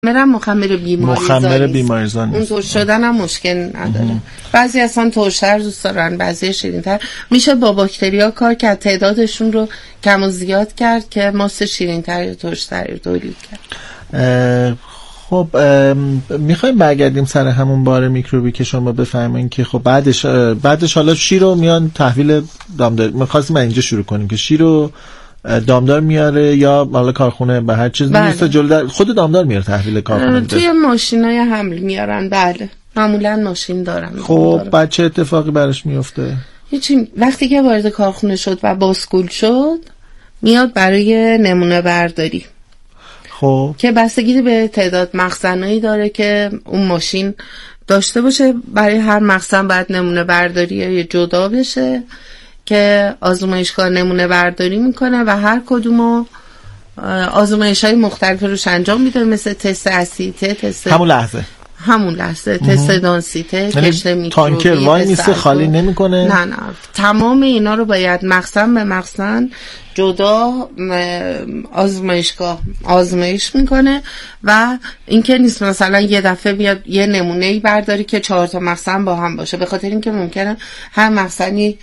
مخمر بیماریزا اون ترش شدن هم مشکل نداره. بعضی اصلا ترش‌تر دوست دارن، بعضی شیرین‌تر. میشه با باکتریا کار کرد، تعدادشون رو کم و زیاد کرد که ماست شیرین‌تر یا ترش‌تر تولید کرد. خب میخوایم برگردیم سر همون بار میکروبی که شما بفرمایید که خب بعدش حالا شیر رو میان تحویل دامدار. می‌خواستیم اینجا شروع کنیم که شیر رو دامدار میاره یا حالا کارخونه به هر چیز نیست جلو خود دامدار میاره تحویل کارخونه توی ماشینای حمل میارن. بله معمولا ماشین دارن. خب بعد چه اتفاقی براش میفته؟ هیچی. وقتی که وارد کارخونه شد و باسکول شد میاد برای نمونه برداری. خب که بستگی به تعداد مخزنایی داره که اون ماشین داشته باشه. برای هر مخزن باید نمونه برداری جدا بشه که آزمایشگاه نمونه برداری میکنه و هر کدومو آزمایش‌های مختلف روش انجام میده، مثل تست اسیته، تست همون لحظه تست دانسیته، کشت میکروبی، تانکر وای نیست خالی نمیکنه. نه تمام اینا رو باید مخزن به مخزن جدا آزمایشگاه آزمایش میکنه و این که نیست مثلا یه دفعه بیاد یه نمونه‌ای برداری که 4 تا مخزن با هم باشه، به خاطر اینکه ممکنه هر مخزنی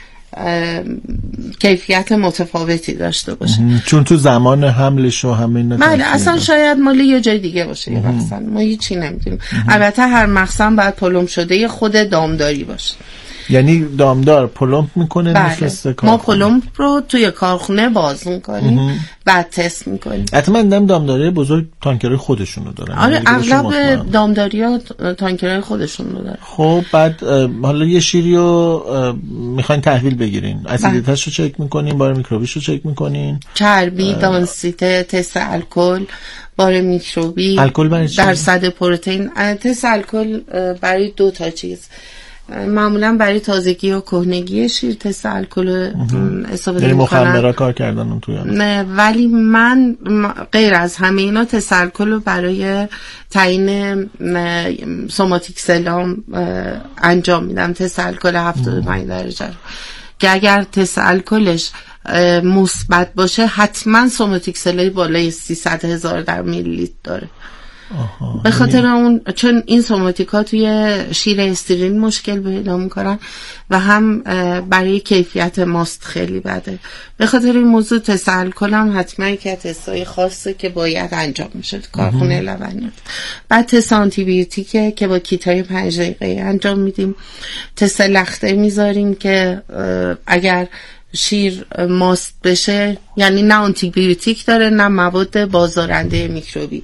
کیفیت متفاوتی داشته باشه، چون تو زمان حملش و همین اصلا شاید مال یه جای دیگه باشه یه مخزن، ما هیچی نمیدونیم. البته هر مخزن باید پلم شده خود دامداری باشه، یعنی دامدار پلمپ میکنه. مثل ما پلمپ رو توی کارخونه باز میکنیم بعد تست میکنیم. حتما دامداری بزرگ تانکرهای خودشون رو دارن. آره اغلب دامداری ها تانکرهای خودشون رو دارن. خب بعد حالا یه شیری رو میخواین تحویل بگیرین، اسیدیتش رو چک میکنین، بار میکروبیش رو چک میکنین، چربی، دانسیته، تست الکل، بار میکروبی، الکل برای چی؟ درصد پروتئین. تست الکل برای 2 تا چیز، معمولا برای تازگی و کهنگی شیر تست الکل استفاده می‌کنن. مخمرا کار کردن اون توی نه، ولی من غیر از همه اینا تست الکل رو برای تعیین سوماتیک سلام انجام میدم. تست الکل 75 درجه که اگر تست الکلش مثبت باشه حتما سوماتیک سلای بالای 300,000 در میلی لیتر داره. به خاطر اون، چون این سوماتیکا توی شیر استرین مشکل پیدا میکنن و هم برای کیفیت ماست خیلی بده. به خاطر این موضوع تست الکل هم حتما که تستای خاصه که باید انجام میشه کارخونه لبنیات. بعد تست آنتی بیوتیکه که با کیتای 5 دقیقه انجام میدیم. تست لخته میذاریم که اگر شیر ماست بشه، یعنی نه آنتی بیوتیک داره نه مواد بازدارنده میکروبی.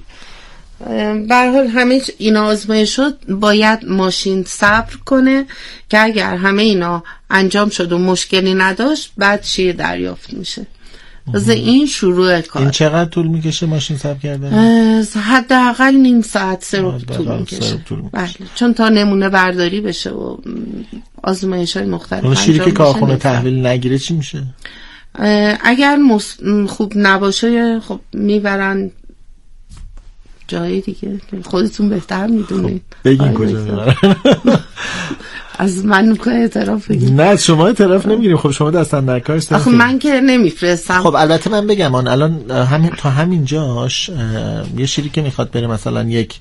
به هر حال همه اینا آزمایش شد، باید ماشین صبر کنه که اگر همه اینا انجام شد و مشکلی نداشت بعد شیر دریافت میشه. از این شروع کار. این چقدر طول میکشه ماشین صبر کردن؟ حداقل نیم ساعت 3 روز طول میکشه. بله، چون تا نمونه برداری بشه و آزمایش‌های مختلف انجام شیری که کارخونه تحویل نگیره چی میشه؟ اگر خوب نباشه خب میبرن جایی دیگه، خودتون بهتر میدونید. بگین کجا میبرن. از من که اعتراف بگید. نه شما اعتراف نمیگیریم. خب شما دست اندرکار هستید. آخه من که نمیفرستم. خب البته من بگم الان تا همین جاش یه شیری که میخواد بره مثلا یک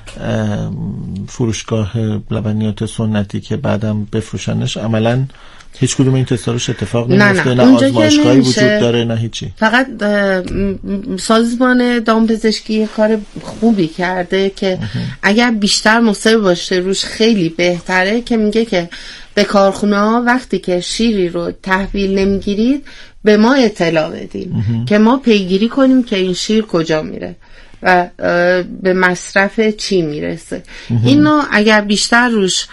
فروشگاه لبنیات سنتی که بعدم بفروشنش، عملاً هیچ کدوم این تستا روش اتفاق نمیفته، نه آزمایشگاهی وجود داره نه هیچی. فقط سازمان دامپزشکی کار خوبی کرده که اگر بیشتر مصر باشه روش خیلی بهتره، که میگه که به کارخونه ها وقتی که شیری رو تحویل نمیگیرید به ما اطلاع بدین که ما پیگیری کنیم که این شیر کجا میره و به مصرف چی میرسه. اینو اگر بیشتر روش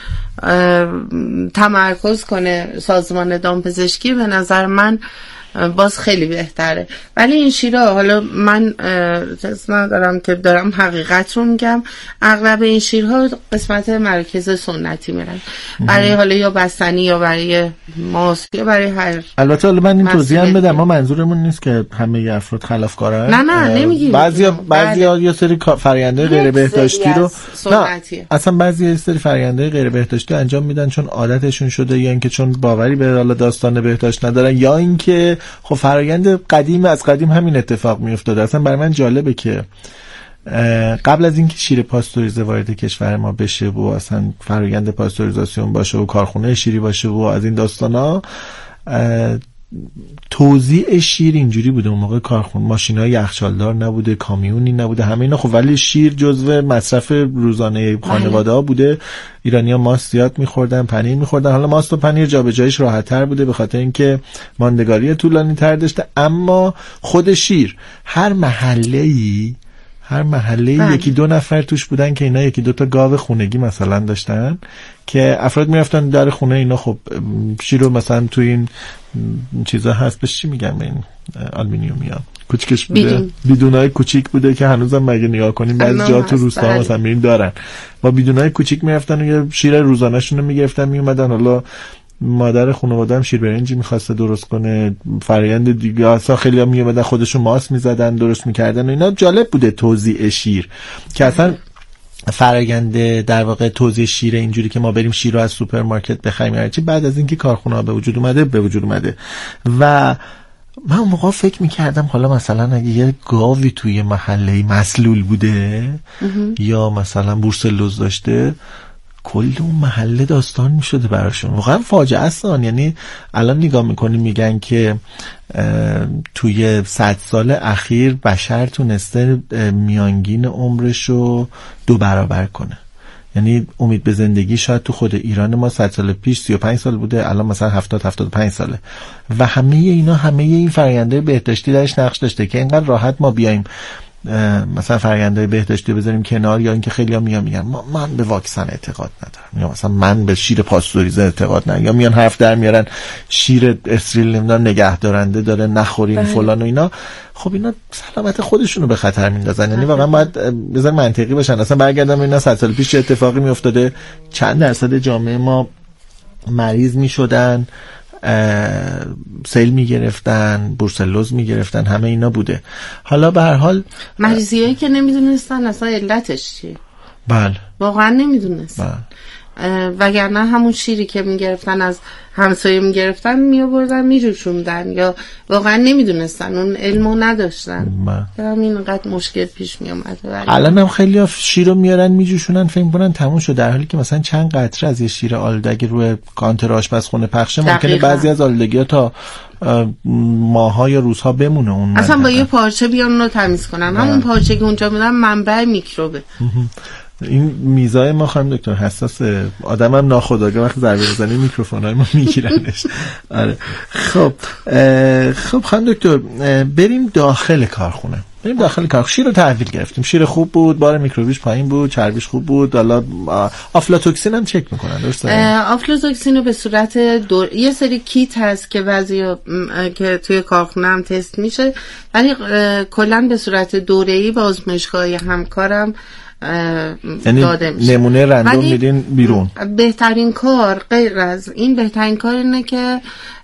تمرکز کنه سازمان دامپزشکی، به نظر من باز خیلی بهتره. ولی این شیرها، حالا من ندارم که دارم حقیقت رو میگم، اغلب این شیرها قسمت مراکز سنتی میرن برای حالا یا بستنی یا برای ماست یا برای هر. البته حالا من این توضیح هم بدم، ما منظورمون نیست که همه افراد خلافکارن. نه نمیگیم. بعضیا یه سری فرآیندهای غیر بهداشتی رو اصلا بعضی سری فرآیندهای غیر بهداشتی انجام میدن چون عادتشون شده، یا اینکه چون باوری به حالا داستان بهداشت ندارن، یا اینکه خب فرآیند قدیم از قدیم همین اتفاق میافتاده. اصلا برای من جالبه که قبل از اینکه شیر پاستوریزه وارد کشور ما بشه و اصلا فرآیند پاستوریزاسیون باشه و کارخونه شیری باشه و از این داستانا، توزیع شیر اینجوری بوده. اون موقع کارخونه ماشینای یخچالدار نبوده، کامیونی نبوده، همه اینا. خب ولی شیر جزو مصرف روزانه خانواده‌ها بوده. ایرانی‌ها ماست زیاد می‌خوردن، پنیر می‌خوردن. حالا ماست و پنیر جابجاییش راحت‌تر بوده به خاطر اینکه ماندگاری طولانی‌تر داشته، اما خود شیر هر محله‌ای یکی دو نفر توش بودن که اینا یکی دو تا گاو خونگی مثلا داشتن که افراد میرفتن در خونه اینا. خب شیر رو مثلا تو این چیزا هست، بهش چی میگن، این آلومینیومیا کوچیکش بوده، بیدونای کوچیک بوده که هنوزم مگه نگاه کنیم بعضی جا تو روستا مثلا میرین دارن، با بیدونای کوچیک میرفتن و یه شیر روزانه‌شون رو میگرفتن میومدن. حالا مادر خانواده هم شیر برنجی میخواسته درست کنه، فرآیند دیگه اصلا خیلی هم میومدن خودشون ماست میزدن درست میکردن و اینا. جالب بوده توزیع شیر که اصلا فرآیند در واقع توزیع شیر اینجوری که ما بریم شیر رو از سوپرمارکت بخریم هرچی بعد از اینکه کارخونه‌ها به وجود اومده. و من اون موقع فکر میکردم حالا مثلا اگه یه گاوی توی محله مسلول بوده یا مثلا بورسلوز داشته، کل اون محله داستان میشده براشون. واقعا فاجعه است. یعنی الان نگاه میکنیم میگن که توی 100 سال اخیر بشر تونسته میانگین عمرشو 2 برابر کنه. یعنی امید به زندگی شاید تو خود ایران ما 100 سال پیش 35 سال بوده، الان مثلا 70-75 ساله و همه این فرآیندهای بهداشتی درش نقش داشته که اینقدر راحت ما بیایم مثلا فرآیندهای بهداشتی بذاریم کنار، یا اینکه خیلی‌ها میگن من به واکسن اعتقاد ندارم، یا مثلا من به شیر پاستوریزه اعتقاد ندارم، یا میان حرف در میارن شیر استریل نمیدونم نگهدارنده داره نخورین فلان و اینا. خب اینا سلامت خودشونو به خطر میندازن. یعنی واقعا باید بذار منطقی باشن. اصلا برگردم اینا 100 سال پیش چه اتفاقی میافتاده، چند درصد جامعه ما مریض میشدن، سیل میگرفتن، بورسلوز میگرفتن، همه اینا بوده. حالا به هر حال مریضیایی که نمیدونستن اصلا علتش چیه. بله واقعا نمیدونستن. وگرنه همون شیری که میگرفتن از همسایه میگرفتن میآوردن میجوشوندن، یا واقعا نمیدونستن، اون علمو نداشتن. همین اینقدر مشکل پیش میومده. الان هم خیلی شیر رو میارن میجوشونن فکر می‌کنن تموم شد، در حالی که مثلا چند قطره از یه شیر آلوده اگه روی کانتر آشپزخونه پخشه ممکنه بعضی از آلودگی‌ها تا ماه‌ها یا روزها بمونه. اون اصلا با یه پارچه بیان اونو تمیز کنن، همون پارچه که اونجا میذارن منبع میکروبه. این میزای ما خانم دکتر حساسه، آدمم ناخودآگاه وقتی ضربه بزنه میکروفونای ما میگیرنش. آره خب خانم دکتر بریم داخل کارخونه. شیر رو تحویل گرفتیم، شیر خوب بود، بار میکروبیش پایین بود، چربیش خوب بود. حالا آفلاتوکسین هم چک میکنن درسته؟ آفلاتوکسین رو به صورت یه سری کیت هست که که توی کارخونه هم تست میشه، ولی کلا به صورت دوره‌ای با آزمایشگاه همکارم داده میشه. نمونه رندوم میدین بیرون. بهترین کار غیر از این، بهترین کار اینه که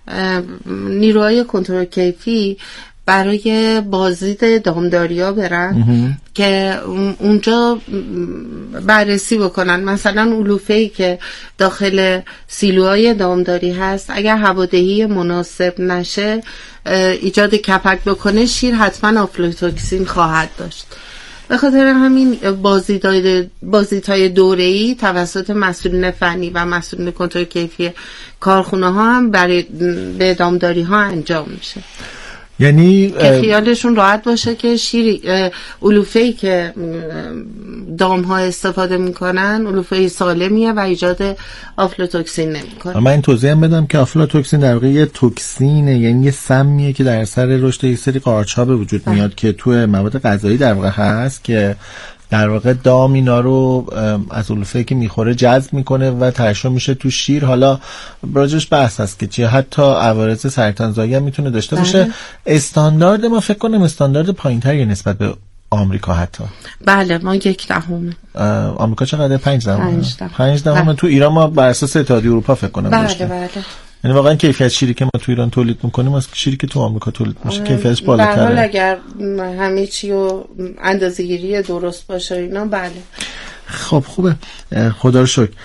نیروهای کنترل کیفی برای بازدید دامداری‌ها برن که اونجا بررسی بکنن. مثلا علوفه‌ای که داخل سیلوهای دامداری هست اگر هوادهی مناسب نشه ایجاد کپک بکنه، شیر حتما آفلاتوکسین خواهد داشت. به خاطر همین بازدیدهای دوره‌ای توسط مسئولین فنی و مسئولین کنترل کیفی کارخونه ها هم برای به دامداری ها انجام میشه. یعنی که خیالشون راحت باشه که شیر علوفه‌ای که دام ها استفاده میکنن علوفه سالمیه و ایجاد آفلاتوکسین نمیکنه. من این توضیح هم بدم که آفلاتوکسین در واقع یه توکسینه، یعنی یه سمیه که در اثر رشد یک سری قارچ‌ها به وجود میاد که تو مواد غذایی در واقع هست که در واقع دام اینا رو از علوفه‌ای که میخوره جذب میکنه و ترشح میشه تو شیر. حالا راجعش بحث هست که چیه، حتی عوارض سرطانزایی هم میتونه داشته باشه. استاندارد ما فکر کنم استاندارد پایین‌تری نسبت به آمریکا حتی. بله ما 1/10. آمریکا چقدر؟ 5/10. تو ایران ما بر اساس اتحادیه اروپا فکر کنم داشتیم. بله. یعنی واقعا کیفیت شیری که ما تو ایران تولید میکنیم از شیری که تو آمریکا تولید میشه کیفیتش بالاتره. در حال اگر همه چی و اندازه‌گیری درست باشه اینا بله. خب خوبه، خدا رو شکر.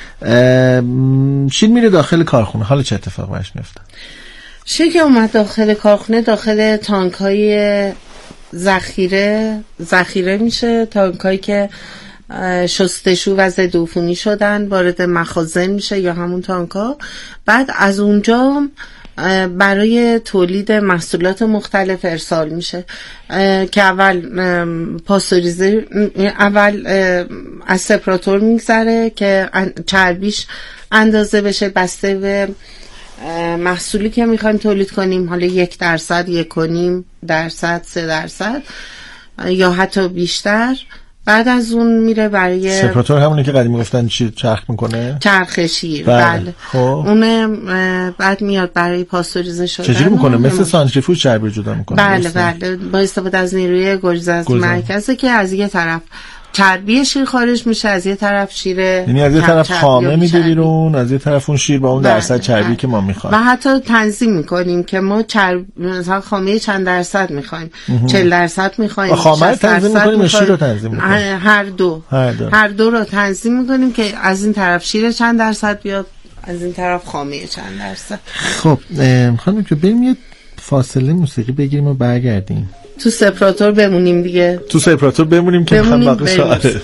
شیر میره داخل کارخونه، حالا چه اتفاقی براش میفته؟ شیر که اومد داخل کارخونه، داخل تانک‌های ذخیره میشه. تانکایی که شستشو و ضد عفونی شدن وارد مخازن میشه یا همون تانکا. بعد از اونجا برای تولید محصولات مختلف ارسال میشه که اول پاستوریزه، اول از سپراتور میگذره که چربیش اندازه بشه بسته به محصولی که میخوایم تولید کنیم، حالا 1%، 1.5%، 3% یا حتی بیشتر. بعد از اون میره برای سپراتور، همونی که قدیم گفتن چی چرخ میکنه، چرخ شیر. بله. خب اونه بعد میاد برای پاستوریزه شدن. چجوری میکنه؟ مثل سانتریفوژ چربی جدا میکنه؟ بله با استفاده از نیروی گریز از مرکزه که از یه طرف چربی شیر خارج میشه، از یه طرف شیر، یعنی از یه طرف خامه میده بیرون، از یه طرف اون شیر با اون درصد چربی که ما میخوایم. و حتی تنظیم میکنیم که ما مثلا خامه چند درصد میخوایم، 40% میخوایم، خامه رو تنظیم میکنیم یا شیر رو تنظیم میکنیم؟ هر دو رو تنظیم میکنیم که از این طرف شیر چند درصد بیاد، از این طرف خامه چند درصد. خب خانم که بریم یه فاصله موسیقی بگیریم و برگردیم. تو سپراتور بمونیم دیگه. تو سپراتور بمونیم که میخوام باقی شاعره.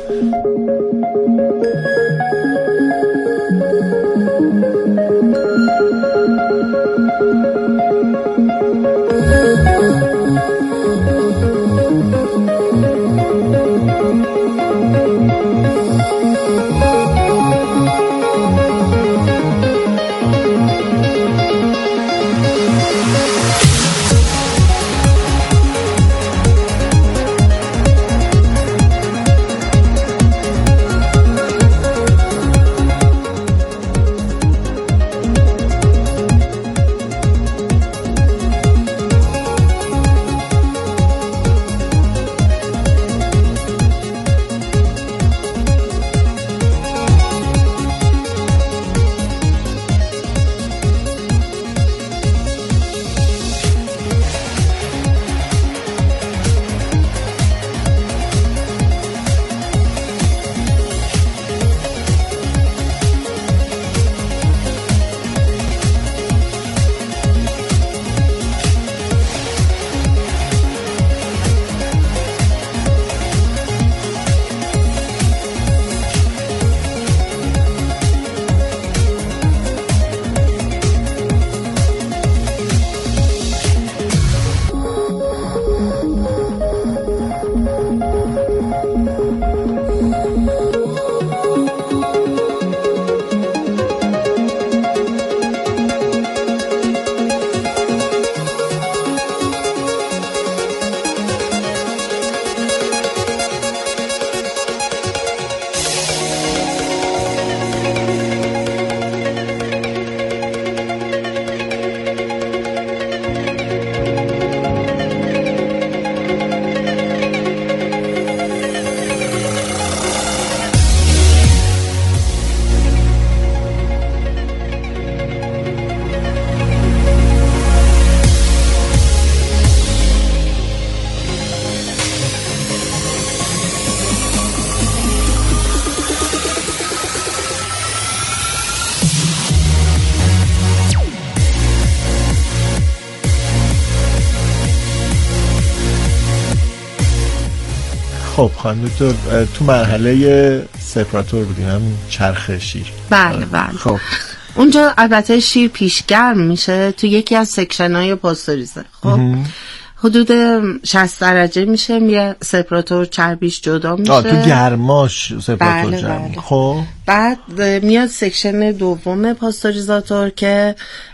خب خانم دکتر تو مرحله سپراتور بودیم، هم چرخ شیر. بله. خب اونجا البته شیر پیشگرم میشه تو یکی از سکشن‌های پاستوریزه. خب حدود 60 درجه میشه، میره سپراتور چربیش جدا میشه. تو گرماش سپراتور جمع. خب بعد میاد سکشن دوم پاستوریزاتور که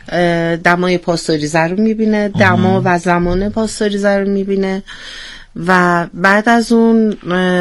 دمای پاستوریزه رو میبینه، دما و زمان پاستوریزه رو میبینه و بعد از اون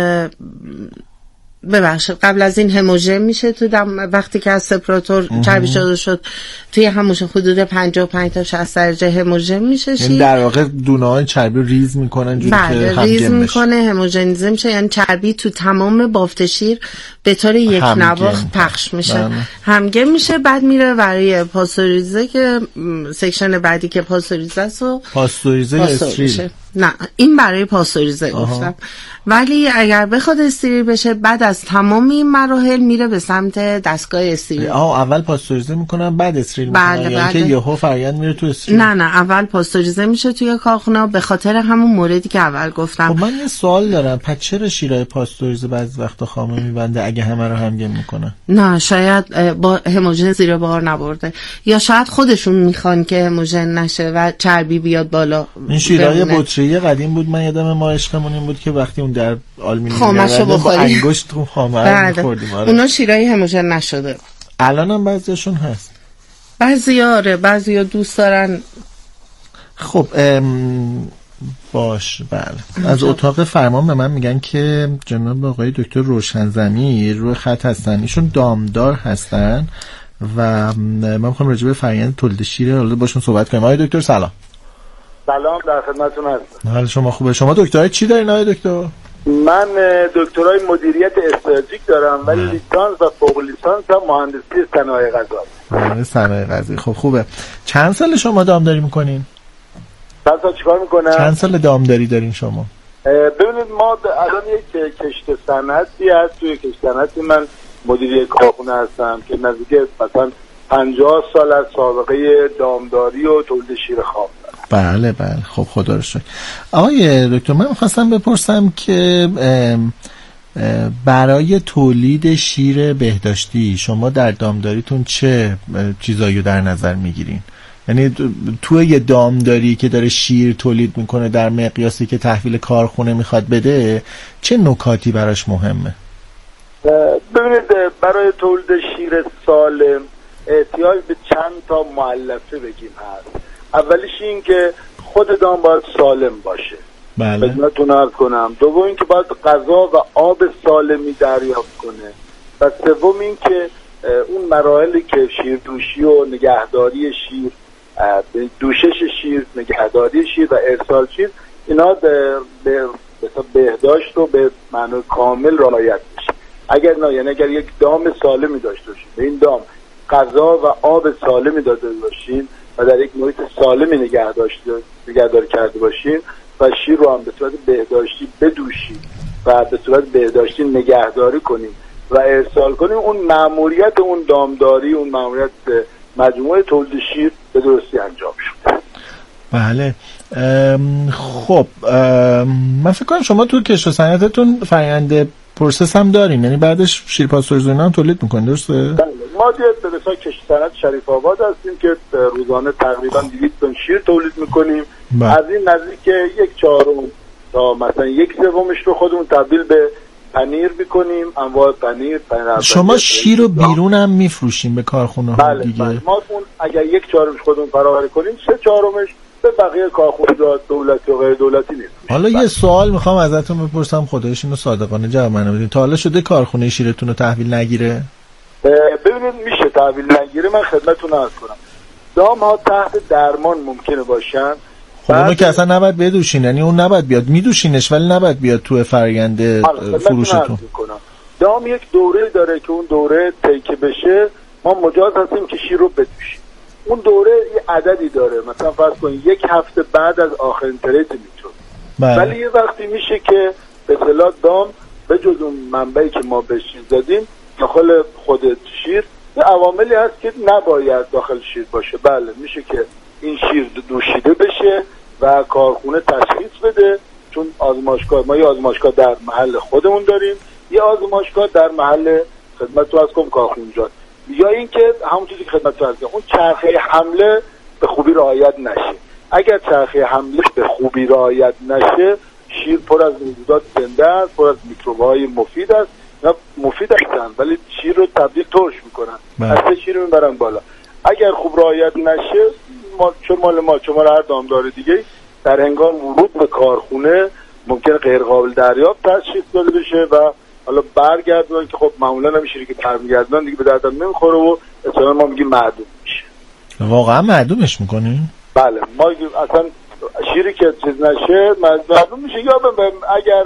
قبل از این هموژن میشه تو وقتی که از سپراتور چربی جدا شد توی هموژن حدود 55 تا 60 درجه هموژن میشه. یعنی در واقع دونه‌های چربی رو ریز میکنن جوری که ریز میکنه، هموژنیزه میشه، یعنی چربی تو تمام بافت شیر به طور یک نواخت پخش میشه، همگن میشه. بعد میره برای پاستوریزه که سکشن بعدی که پاستوریزه است و پاستوریزه استریل. نه این برای پاستوریزه گفتم. ولی اگر بخواد استریل بشه بعد از تمام این مراحل میره به سمت دستگاه استریل. اول پاستوریزه میکنن بعد استریل میکنن؟ بله یعنی که یهو فرآیند میره تو استریل؟ نه اول پاستوریزه میشه توی کارخونه به خاطر همون موردی که اول گفتم. خب من یه سوال دارم، پس چرا شیرای پاستوریزه بعضی وقتا خامه میبنده اگه همه رو همگن میکنن؟ نه شاید با هموژن زیر بار نبرده، یا شاید خودشون میخوان که هموژن نشه و چربی بیاد بالا. این شیرای بطری قدیم بود، من یادم ما عشقمون این بود که وقتی اون در آلومینیوم خامه‌شو با انگشت تو خامه می‌خوردیم. اونا شیرای هموژن نشده. الانم بعضیشون هست. بعضیا دوست دارن. خب باش بله. از اتاق فرمان به من میگن که جناب آقای دکتر روشن‌ضمیر روی خط هستن، ایشون دامدار هستن و من میخوام راجع به فرآیند تولید شیر حالا باشون صحبت کنیم. آقای دکتر سلام. سلام، در خدمتتون هستم. حال شما خوبه؟ شما دکترای چی دارین آقای دکتر؟ من دکترای مدیریت استراتژیک دارم ولی لیسانس و فوق لیسانس هم مهندسی صنایع غذایی. صنایع غذایی. خب خوبه. چند سال شما دامداری میکنین؟ چند سال چیکار میکنم؟ چند سال دامداری دارین شما؟ ببینید ما الان یک کشت صنعتی هست، توی کشت صنعتی من مدیر کارخونه هستم که نزدیک مثلا 50 سال از سابقه دامداری و تولید شیر خام. بله خب خدا رو شکر. آقای دکتر من می‌خواستم بپرسم که برای تولید شیر بهداشتی شما در دامداریتون چه چیزایی رو در نظر میگیرین؟ یعنی توی یه دامداری که داره شیر تولید میکنه در مقیاسی که تحویل کارخونه میخواد بده چه نکاتی براش مهمه؟ ببینید برای تولید شیر سالم احتیاج به چند تا مؤلفه بگیم هست. اولیش این که خود دام باید سالم باشه. بله. خدمتتون عرض کنم. دوم این که باید غذا و آب سالمی دریافت کنه. و سوم این که اون مراحلی که شیر دوشی و نگهداری شیر، دوشش شیر، نگهداری شیر و ارسال شیر، اینا به بهداشت رو به معنای کامل رعایت بشه. اگر یک دام سالمی داشته باشیم، به این دام غذا و آب سالمی داده باشیم و در یک محیط سالمی نگهداری کرده باشیم و شیر رو هم به صورت بهداشتی بدوشیم و به صورت بهداشتی نگهداری کنیم و ارسال کنیم، اون مأموریت اون دامداری، اون مأموریت مجموعه تولید شیر به درستی انجام شده. بله. خب من فکر کنم شما تو کشت و صنعتتون فرآیند پروسس هم دارین، یعنی بعدش شیر پاستوریزه هم تولید میکنین، درسته؟ بله. ما به مثلا کشت صنعت شریف آباد هستیم که روزانه تقریبا 200 تن شیر تولید میکنیم. از این نزدیک 1/4 تا مثلا 1/3 رو خودمون تبدیل به پنیر میکنیم، انواع پنیر. شما شیر رو بیرون هم میفروشیم به کارخونه ها دیگه؟ بله. ما اگر 1/4 خودمون فراوری کنیم 3/4 به بقیه کارخونه‌ها دولتی و غیر دولتی نیست. حالا یه سوال میخوام ازتون بپرسم، خدایش اینو صادقانه جواب منو بدین. تا حالا شده کارخونه شیرتون رو تحویل نگیره؟ ببینید میشه تحویل نگیره. من خدمتتون عرض کنم دام ها تحت درمان ممکنه باشن. خب اونو که اصلا نباید بدوشین، یعنی اون نباید بیاد، میدوشینش ولی نباید بیاد تو فرآیند فروشتون. دام یک دوره داره که اون دوره طی بشه ما مجاز هستیم که شیر رو بدوشیم. اون دوره یه عددی داره، مثلا فرض کنید 1 هفته بعد از آخرین تریت میتونه. ولی یه وقتی میشه که به اصطلاح دام به جز اون منبعی که ما بهش دادیم داخل خود شیر یه عواملی هست که نباید داخل شیر باشه. بله میشه که این شیر دوشیده بشه و کارخونه تشخیص بده، چون ما یه آزمایشگاه در محل خودمون داریم، یه آزمایشگاه در محل خدمت از کارخونجات، یا اینکه همون چیزی که خدمت از اون چرخه حمله به خوبی رعایت نشه. اگر چرخه حمله به خوبی رعایت نشه شیر پر از موجودات زنده است، پر از میکروب‌های مفید است، نه مفید هستن ولی شیر رو تبدیل ترش میکنن، اصلا شیر رو میبرن بالا. اگر خوب رعایت نشه چون ما هر دامدار دیگه در هنگام ورود به کارخونه ممکنه غیر قابل دریافت تشخیص داده بشه و حالا برگردونن که خب معمولا نمیشه که برمیگردونن دیگه به دردم نمیخوره و اصلا ما میگیم معدوم میشه. واقعا معدومش میکنیم؟ بله ما اصلا شیری که چیز نشه معدوم میشه، یا اگر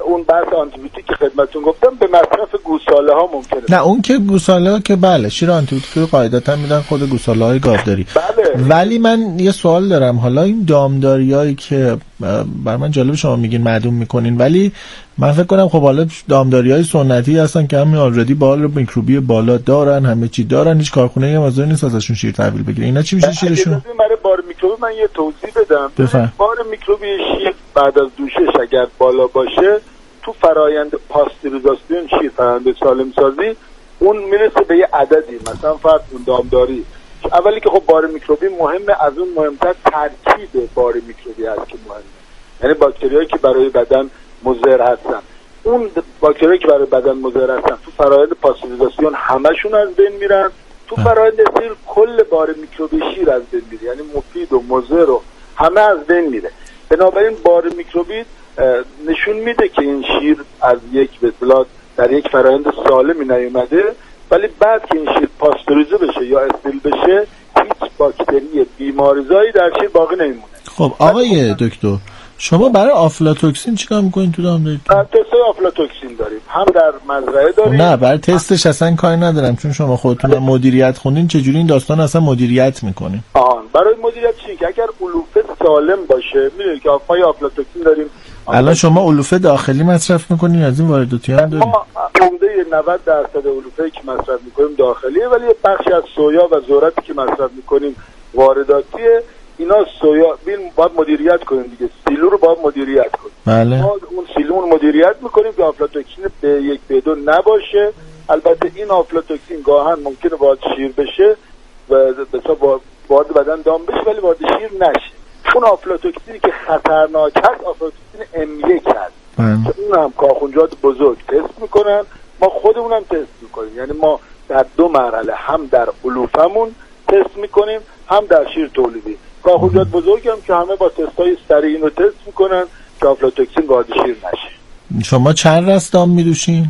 اون بحث آنتیبیوتیک که خدمتتون گفتم به مصرف گوساله ها ممکنه. نه اون که گوساله ها که بله شیر آنتیبیوتیک رو قاعدتا میدن خود گوساله های گاوداری. بله. ولی من یه سوال دارم، حالا این دامداریایی که بر من جالب شما میگین معدوم میکنین، ولی من فکر کنم خب حالا دامداریای سنتی هستن که همین آلردی بال میکروبی بالا دارن، همه چی دارن، هیچ کارخونه‌ای هم حاضر نیست ازشون شیر تحویل بگیره. اینا چی میشه شیرشون؟ برای بار میکروبی من یه توضیح بدم. بار میکروبی شیر بعد از دوشش اگر بالا باشه تو فرایند پاستوریزاسیون شیر، فرایند سالم سازی، اون میرسه به یه عددی، مثلا فرض کن دامداری اولی که خب بار میکروبی مهمه، از اون مهمتر ترکیب بار میکروبی هست که مهمه، یعنی باکتریایی که برای بدن مضر هستن. اون باکتریایی که برای بدن مضر هستن تو فرایند پاستوریزاسیون همشون از بین میرن، تو فرایند استریل کل بار میکروبی شیر از بین میره، یعنی مفید و مضر و همه از بین میره. بنابراین بار میکروبی نشون میده که این شیر از یک به اصطلاح در یک فرآیند سالمی نیومده، ولی بعد که این شیر پاستوریزه بشه یا استریل بشه هیچ باکتری بیماریزایی در شیر باقی نمیمونه. خب آقای دکتر شما برای آفلاتوکسین چیکار میکنین تو دام دارید؟ تست آفلاتوکسین داریم، هم در مزرعه داریم. نه برای تستش اصلا کاری ندارم، چون شما خودتون مدیریت خوندین، چجوری این داستان اصلا مدیریت میکنین؟ برای مدیریت چی که اگر علوفه سالم باشه، میدونید که ما آفلاتوکسین داریم. الان شما علوفه داخلی مصرف میکنین، از این وارداتی هم دارین؟ ما عمده 90% علوفه‌ای که مصرف میکنیم داخلیه، ولی یه بخشی از سویا و ذرتی که مصرف میکنیم وارداتیه. اینا سویا باید مدیریت کنیم دیگه، سیلو رو باید مدیریت کنیم. بله. ما اون سیلو رو مدیریت میکنیم که آفلاتوکسین به 1 به 2 نباشه. البته این آفلاتوکسین گاهن ممکنه وارد شیر بشه و مثلا وارد بدن دام بشه ولی وارد شیر نشه. اون آفلاتوکسینی که خطرناک هست آفلاتوکسین M1 هست که اون هم کارخونجات بزرگ تست میکنن، ما خودمون هم تست میکنیم. یعنی ما در 2 مرحله هم در علوفمون تست میکنیم هم در شیر تولیدی. کارخونجات بزرگ هم که همه با تستای سریع اینو تست میکنن که آفلاتوکسین وارد شیر نشه. شما چند رست دام میدوشین؟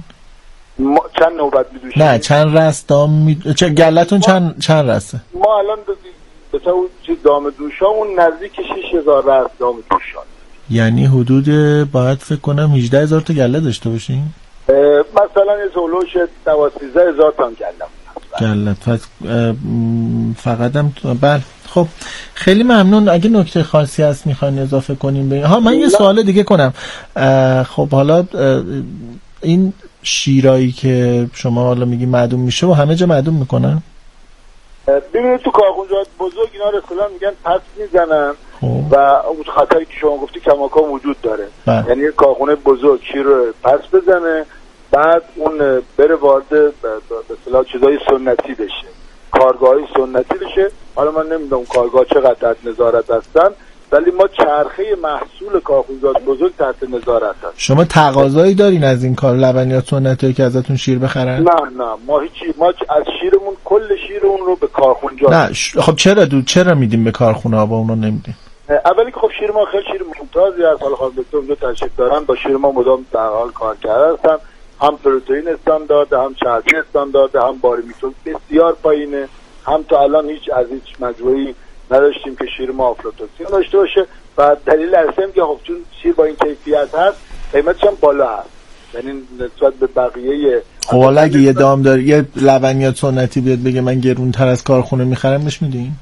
چند نوبت میدوشیم؟ نه چند رست دام گلتون چند رسته؟ ما الان مثلا دام دوشامون نزدیک 6000 رست دام دوشان، یعنی حدود باید فکر کنم 18000 تا گله داشته باشین؟ مثلا یه زولوش 12000 تا گله فقط هم بله. خب خیلی ممنون. اگه نکته خاصی هست میخواین اضافه کنیم به این؟ من یه سوال دیگه کنم. خب حالا این شیرایی که شما حالا میگی معدوم میشه و همه جا معدوم میکنن؟ ببینید تو کارخونجات بزرگ اینا رسولا میگن پس میزنن و اون خطری که شما گفتی کماکان وجود داره. یعنی کارخونه بزرگ شیر رو پس بزنه، بعد اون بره وارد به اصطلاح چیزای سنتی بشه، کارگاهی سنتی بشه. حالا من نمیدونم اون کارگاه چقدر تحت نظارت هستن، ولی ما چرخه محصول کارخونجات بزرگ تحت نظارت هست. شما تقاضایی دارین از این کار لبنیات سنتی که ازتون شیر بخرن؟ نه ما هیچی، ما از شیرمون کل شیر اون رو به کارخونجات. نه خب چرا میدیم به کارخونه ها با اونو نمیدین؟ اولی که خب شیر ما خیلی شیر ممتازی هست، حالا خانم دکتر اونجا تشریف دارن، با شیر ما مدام در حال کار کرده هستن، هم پروتئین استاندارد، هم چربی استاندارد، هم بار میکروب بسیار پایینه، هم تا الان هیچ از هیچ مجموعه‌ای نداشتیم که شیر ما آفلاتوکسین داشته باشه. و دلیل اصلی که خب چون شیر با این کیفیت هست قیمتش هم بالا هست، یعنی نسبت به بقیه. خب حالا اگه یه دامداری یه لبنیات سنتی بیاد بگه من گرونتر از کارخونه میخرمش میدین؟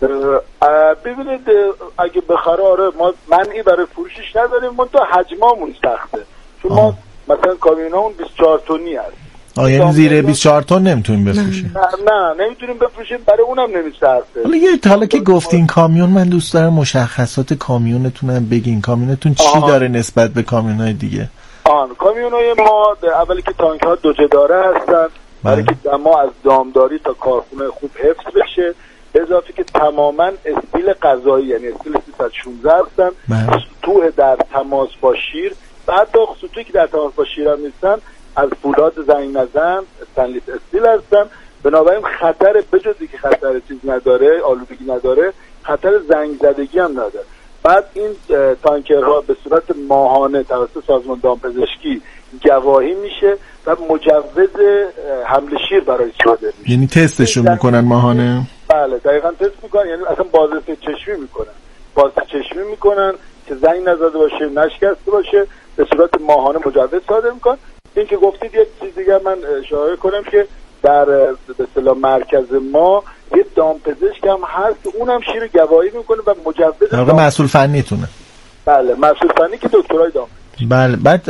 ببینید اگه بخره آره ما منعی برای فروشش نداریم، من تا حجممون سخته، چون ما مثلا کامیونمون 24 تنی هست. یعنی زیر 24 تن نمیتونیم بفروشیم؟ نه نمیتونیم بفروشیم، برای اونم نمیچرخه. حالا که گفتین کامیون، من دوست دارم مشخصات کامیونتونم بگین. کامیونتون چی داره نسبت به کامیونای دیگه؟ کامیونای ما اولی که تانک ها 2 جداره هستن، برای که دما از دامداری تا کارخونه خوب حفظ بشه، اضافه که تماما استیل غذایی یعنی استیل 316 هستن، سطوح در تماس با شیر، بعد سطوحی که در تماس با شیر هم نیستن از فولاد زنگ نزن استنلیس استیل هستن. بنابراین خطر بجزی که خطر چیز نداره، آلودگی نداره، خطر زنگ زدگی هم نداره. بعد این تانکرها به صورت ماهانه توسط سازمان دامپزشکی گواهی میشه و مجوز حمل شیر برای صادر میشه. یعنی تستشون میکنن ماهانه؟ بله دقیقاً تست میکنن، یعنی اصلا بازرسی چشمی میکنن که زنگ نزده باشه، نشکسته باشه به صورت ماهانه مجوز صادر میکنن. این که گفتید یک چیز دیگه من اشاره کنم که در به اصطلاح مرکز ما یه دامپزشک هم هست، اونم شیر گواهی میکنه و مجوز مسئول فنیتونه. بله مسئول فنی که دکترای دام. بله. بعد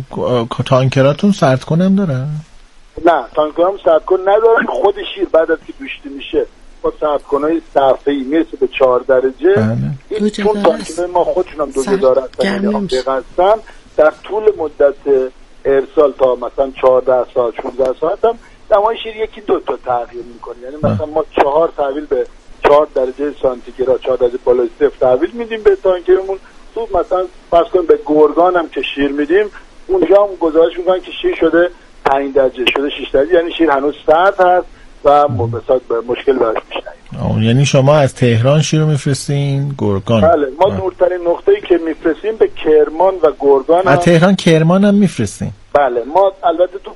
تانکراتون سردکن داره؟ نه تانکرام سردکن نداره. خود شیر بعد از که دوشته میشه با سردکنای صفحه‌ای میرسه به 4 درجه. این چون تانکر ما خودشون هم دوجه دارن هستن، در طول مدت ارسال تا مثلا 14 ساعت 16 ساعت هم دمای شیر یکی دو تا تغییر میکنه. یعنی مثلا ما 4 تحویل به 4 درجه سانتیگراد 4 درجه بالای صفر تحویل میدیم به تانکرمون. تو مثلا فرض کن به گرگان هم که شیر میدیم اونجا هم گزارش میکنن که شیر شده 5 درجه شده 6 درجه، یعنی شیر هنوز سرد هست و مشکل براش پیش نیاد. یعنی شما از تهران شیر رو میفرستین گرگان؟ بله ما دورترین نقطه‌ای که میفرستیم به کرمان و گرگان. از تهران کرمان هم میفرستین؟ بله ما البته تو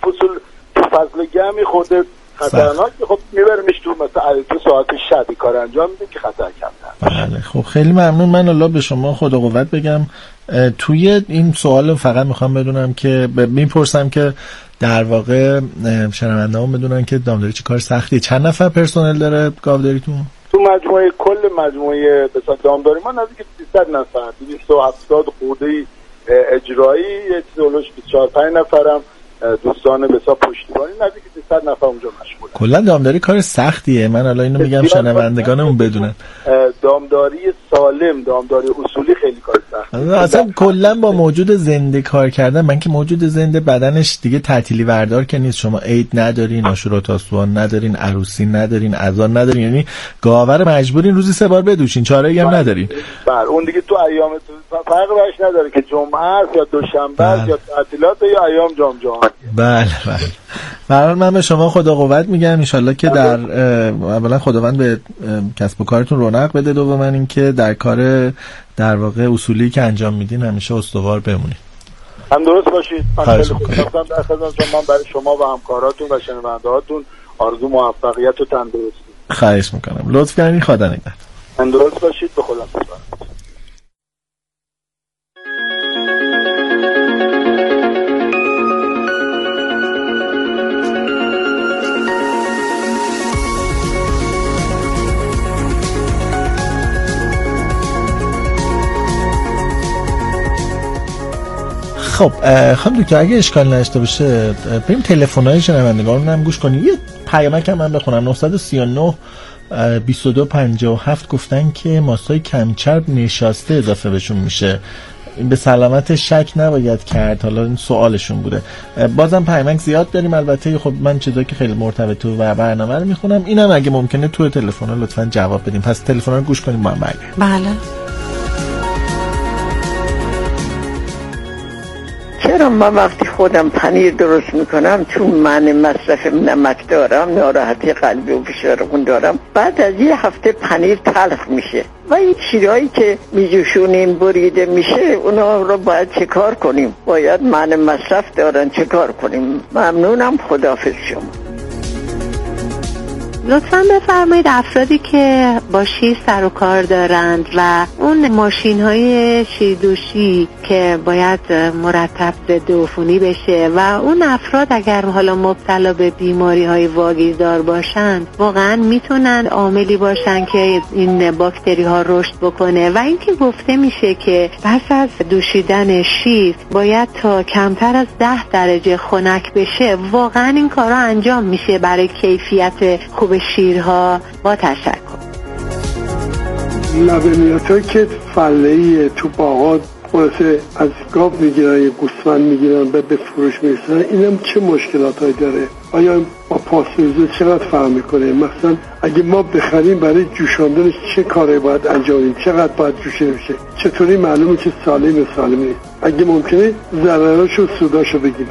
فصل گرمی خورده خطرناک، خب میبریمش تو مثلا تو ساعت شب کار انجام میدیم که خطر کمتر. بله خب خیلی ممنون. من الله به شما خدا قوت بگم. توی این سوال فقط میخوام بدونم که میپرسم که در واقع شنونده‌ها بدونن که دامداری چه کار سختیه. چند نفر پرسنل داره گاوداریتون؟ تو مجموعه کل مجموعه مثلا دامداری ما نزدیک 300 نفر، 270 خورده اجرایی، یه چیزولوش 24-25 نفرم دوستان بسا پشتیبانی، نزدیک 300 نفر اونجا مشغول. کلا دامداری کار سختیه. من الان اینو میگم شنوندگانمون بدونن. دامداری سالم، دامداری اصولی خیلی کار سخته. اصلا کلا با موجود زنده کار کردن، من که موجود زنده بدنش دیگه تعطیلی بردار که نیست. شما عید ندارین، عاشورا تاسوعا ندارین، عروسی ندارین، اذان ندارین، یعنی گاور مجبورین روزی 3 بار بدوشین، چاره‌ای هم ندارین. بله اون دیگه تو ایام فرق بهش نداره که جمعه است یا دوشنبه است یا تعطیلات یا ایام جام جهانی. بله بله. برای من به شما خدا قوت میگم. ان شاءالله که در اولا خداوند به کسب و کارتون رونق بده، دوم من این که در کار در واقع اصولی که انجام میدین همیشه استوار بمونید. هم درست باشید. من خیلی خوشحالم در خدمتتون. من برای شما و همکاراتون و شنونده‌هاتون آرزو موفقیت و تندرستی. خواهش میکنم. لطف کنید. خدا نگهدار. هم درست باشید. به خدا سپارم. خب خانم دکتر اگه اشکال نداشته باشه بریم تلفن‌های شنوندگان رو هم گوش کنیم. یه پیامک هم من بخونم. 939 2257 گفتن که ماستای کمچرب نشاسته اضافه بهشون میشه. این به سلامت شک نباید کرد. حالا این سوالشون بوده. بازم پیامک زیاد داریم البته. خب من چیزایی که خیلی مرتبط و برنامه رو میخونم. اینم اگه ممکنه تو تلفن‌ها لطفاً جواب بدیم. پس تلفن‌ها رو گوش کنیم با هم برگردیم. بله. چرا من وقتی خودم پنیر درست میکنم چون من مصرف نمک دارم، ناراحتی قلبی و فشار خون دارم، بعد از یه هفته پنیر تلخ میشه و این شیرهایی که میجوشونیم بریده میشه اونا رو باید چه کار کنیم؟ باید من مصرف دارن چه کار کنیم؟ ممنونم. خداحافظ شما. لطفاً بفرمایید افرادی که با شیر سر و کار دارند و اون ماشین های شیردوشی که باید مرتب ضد عفونی بشه و اون افراد اگر حالا مبتلا به بیماری های واگیردار باشند واقعاً میتونن عاملی باشن که این باکتری ها رشد بکنه. و اینکه گفته میشه که پس از دوشیدن شیر باید تا کمتر از 10 درجه خنک بشه، واقعاً این کارا انجام میشه برای کیفیت خوب شیرها. با تشکر. لبنیاتایی که فله‌ای تو باغات خلاصه از گاو میگیرن یا گوسفند میگیرن به فروش میرسن، اینم چه مشکلاتایی داره؟ آیا با پاستوریزه چقدر فرق میکنه؟ مثلا اگه ما بخریم برای جوشاندنش چه کاری باید انجام بدیم؟ چقدر باید جوشیده بشه؟ چطوری معلومه که سالم نیست؟ اگه ممکنه ضرراشو و سوداشو بگیم.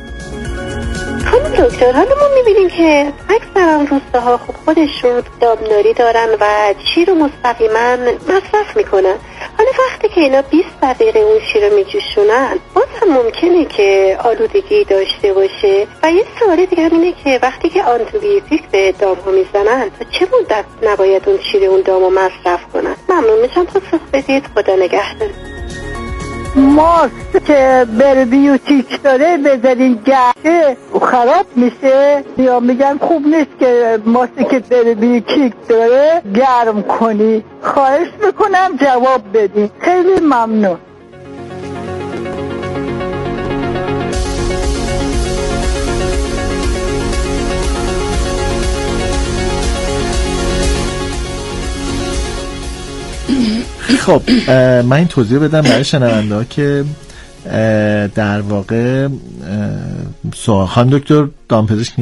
خانم دکتر، حالا ما میبینیم که اکثر روستاها خب خودشون دامداری دارن و شیر رو مستقیما مصرف میکنن. حالا وقتی که اینا 20 دقیقه اون شیر رو میجوشونن باز هم ممکنه که آلودگی داشته باشه. و یه سوال دیگه اینه که وقتی که آنتیبیوتیک به دام ها میزنن چه مدت نباید اون شیر اون دام رو مصرف کنن؟ ممنون میشم پاسخ بدید. خدا نگهدار. ماست که بربیوتیک داره بذارین گرده خراب میشه، یا میگن خوب نیست که ماستی که بربیوتیک داره گرم کنی؟ خواهش میکنم جواب بدین. خیلی ممنون. خب من این توضیح بدم برای شنونده ها که در واقع خانم دکتر دامپزشک